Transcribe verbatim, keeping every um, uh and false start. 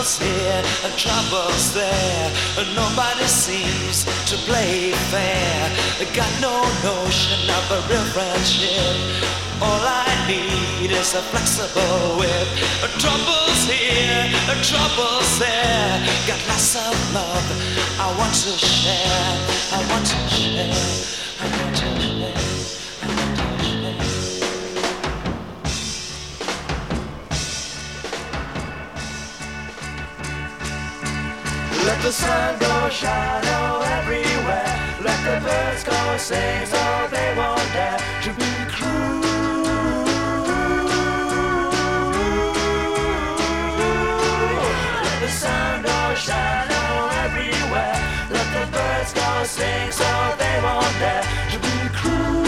Troubles here and troubles there, and nobody seems to play fair. Got no notion of a real friendship. All I need is a flexible whip. Troubles here and troubles there. Got lots of love I want to share. I want to share. I want to share. I want to share. Let the sun go shine oh everywhere. Let the birds go sing so they won't dare to be cruel. Let the sun go shine oh everywhere. Let the birds go sing so they won't dare to be cruel.